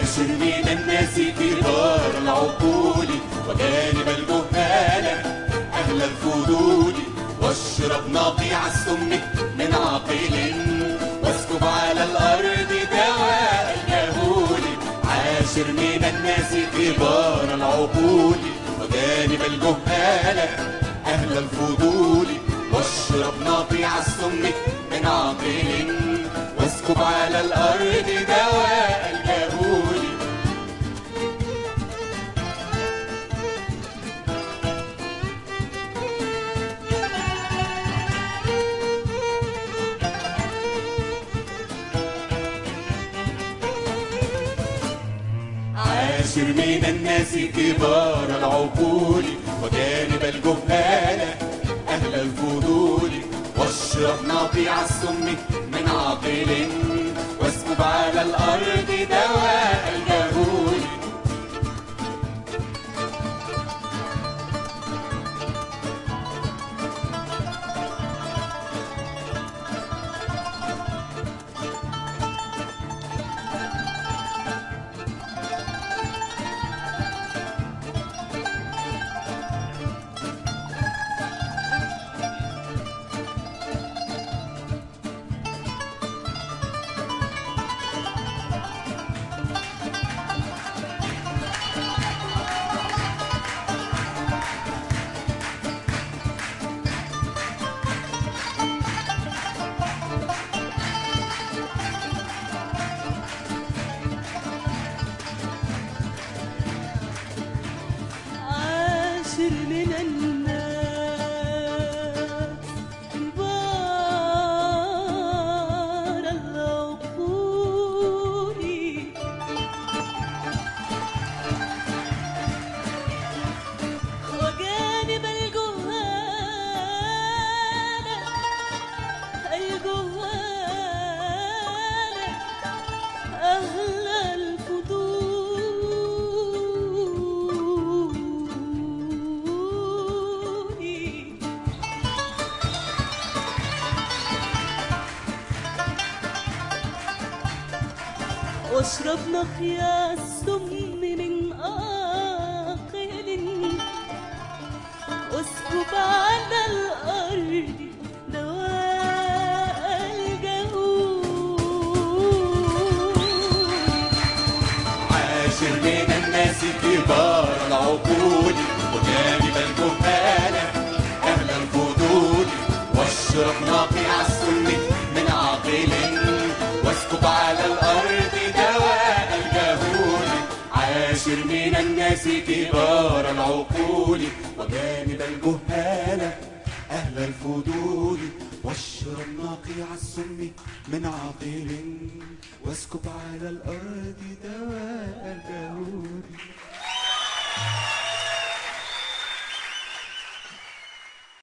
عاشر من الناس كبار العقول وجانب الجهال أهل الفضول، واشرب نقيع السم من عاقل واسكب على الأرض دواء الجهول. عاشر من الناس كبار العقول وجانب الجهال أهل الفضول، واشرب نقيع السم من عاقل واسكب على الأرض دواء الجهول. عاشر من الناس كبار العقول وجانب الجهال أهل الفضول، واشرب نقيع السم من عاقل واسكب على الأرض دواء الجهول. من الناس كبار العقول وجانب الجهال أهل واشرب نقيا السم من عاقل واسكب على الأرض دواء الجهول. عاشر من الناس كبار العقول وجانب الجهال أهل الفضول، واشرب نقيع السم من عاقل واسكب على الأرض دواء الجهول. عاشر من الناس كبار العقول وجانب الجهال أهل الفضول، واشرب نقيع السم من عاقل واسكب على الأرض دواء الجهول.